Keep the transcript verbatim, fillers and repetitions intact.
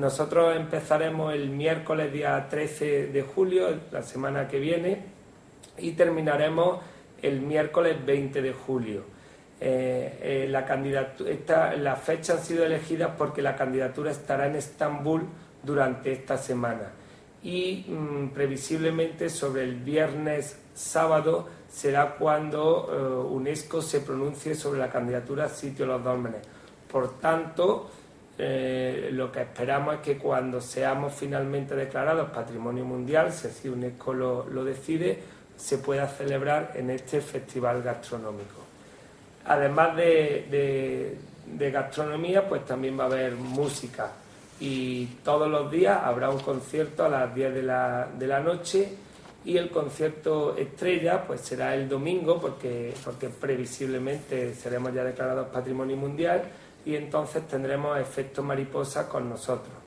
Nosotros empezaremos el miércoles día trece de julio, la semana que viene, y terminaremos el miércoles veinte de julio. Eh, eh, la candidatura, esta, las fechas han sido elegidas porque la candidatura estará en Estambul durante esta semana y mmm, previsiblemente sobre el viernes sábado será cuando eh, UNESCO se pronuncie sobre la candidatura Sitio Los Dólmenes. Por tanto, eh, lo que esperamos es que cuando seamos finalmente declarados Patrimonio Mundial, si así UNESCO lo, lo decide, se pueda celebrar en este festival gastronómico. Además de, de, de gastronomía, pues también va a haber música y todos los días habrá un concierto a las diez de la, de la noche y el concierto estrella pues será el domingo porque, porque previsiblemente seremos ya declarados Patrimonio Mundial y entonces tendremos Efecto Mariposa con nosotros.